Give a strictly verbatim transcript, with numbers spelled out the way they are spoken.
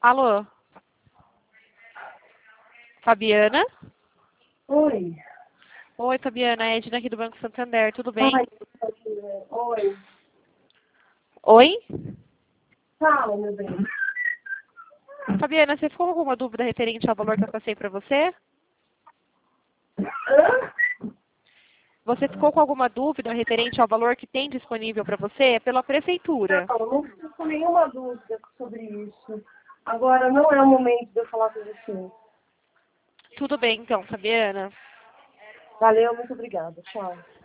Alô? Fabiana? Oi. Oi, Fabiana, é Edna aqui do Banco Santander, tudo bem? Ai, oi. Oi? Fala, meu bem. Fabiana, você ficou com alguma dúvida referente ao valor que eu passei para você? Hã? Você ficou com alguma dúvida referente ao valor que tem disponível para você? É pela prefeitura. Não, não fico com nenhuma dúvida sobre isso. Agora, não é o momento de eu falar com você. Tudo bem, então, Fabiana. Valeu, muito obrigada. Tchau.